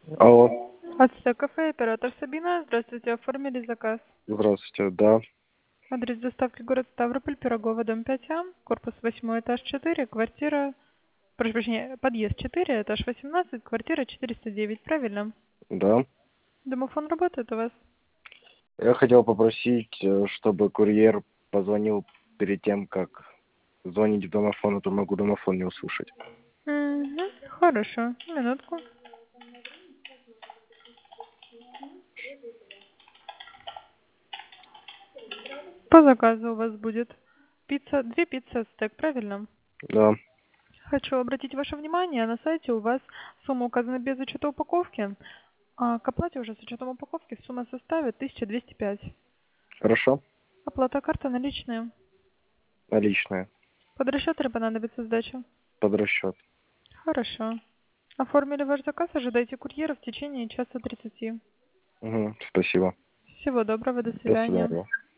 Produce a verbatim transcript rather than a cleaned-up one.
Алло. Ацтек кафе, оператор Сабина. Здравствуйте, оформили заказ. Здравствуйте, да. Адрес доставки город Ставрополь, Пирогова, дом пять А, корпус восьмой, этаж четыре, квартира, прошу прощения, подъезд четыре, этаж восемнадцать, квартира четыреста девять, правильно? Да. Домофон работает у вас? Я хотел попросить, э, чтобы курьер позвонил перед тем, как звонить в домофон, а то могу домофон не услышать. Угу, хорошо, минутку. По заказу у вас будет пицца, две пиццы Ацтек, правильно? Да. Хочу обратить ваше внимание, на сайте у вас сумма указана без учета упаковки, а к оплате уже с учетом упаковки сумма составит тысяча двести пять. Хорошо. Оплата карта наличные. Наличные. Под расчет или понадобится сдача? Под расчет. Хорошо. Оформили ваш заказ, ожидайте курьера в течение часа тридцати. Угу. Спасибо. Всего доброго, до До свидания. свидания.